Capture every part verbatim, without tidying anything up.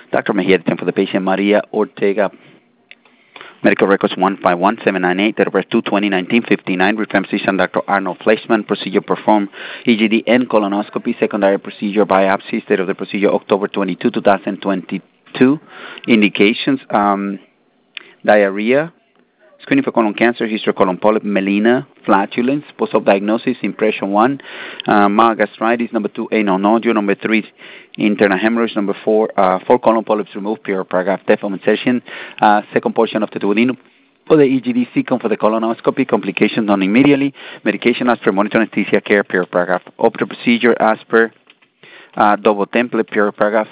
Doctor Mejia, attend for the patient Maria Ortega. Medical records one five one seven nine eight, date of birth two twenty nineteen fifty-nine. Reference physician Doctor Arnold Fleischman. Procedure performed E G D and colonoscopy. Secondary procedure biopsy. Date of the procedure October twenty-second, two thousand twenty-two. Indications: um, diarrhea, screening for colon cancer, history of colon polyp, melena, flatulence, post-op diagnosis, impression one, uh, mild gastritis, number two, anal nodule, number three, internal hemorrhage, number four, uh, four colon polyps removed, pure paragraph, deform insertion, uh, second portion of the duodenum. For the E G D, second for the colonoscopy, complications done immediately, medication as per, monitor anesthesia care, pure paragraph, operative procedure as per, uh, double template, pure paragraph.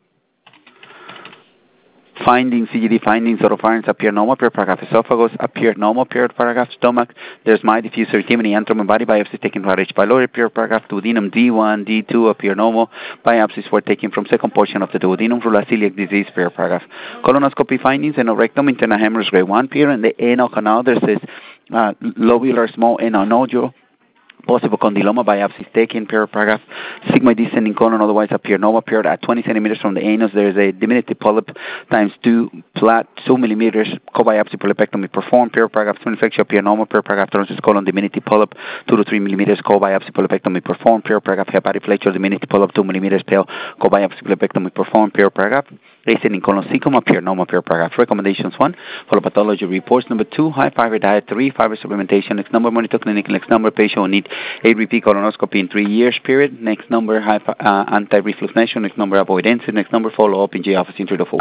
Findings, C G D findings, oropharynx appear normal, pure paragraph. Esophagus appear normal, pure paragraph. Stomach, there's mild diffuse erythema, antrum, body biopsy taken from H. pylori, pure paragraph. Duodenum D one, D two appear normal. Biopsies were taken from second portion of the duodenum. Rula celiac disease, pure paragraph. Colonoscopy findings, anal rectum, internal hemorrhage, grade one, pure. In the anal canal, there's this uh, lobular small anal nodule. Possible condyloma biopsies taken, pure paragraph. Sigmoid descending colon otherwise appear normal, pure. At twenty centimeters from the anus, there is a diminutive polyp times two, flat, two millimeters, co-biopsy polypectomy performed, pure paragraph. Twin infection appear normal, pure paragraph. Thoracic colon, diminutive polyp, two to three millimeters, co-biopsy polypectomy performed, pure paragraph. Hepatic flexure, diminutive polyp, two millimeters, tail, co-biopsy polypectomy performed, pure paragraph. Ascending colon cecum appear normal, pure paragraph. Recommendations one, follow pathology reports. Number two, high fiber diet. Three, fiber supplementation. Next number, monitor clinic. Next number, patient will need a repeat colonoscopy in three years period. Next number, high uh, anti-reflux measure. Next number, avoidance. Next number, follow up in J office in three to four.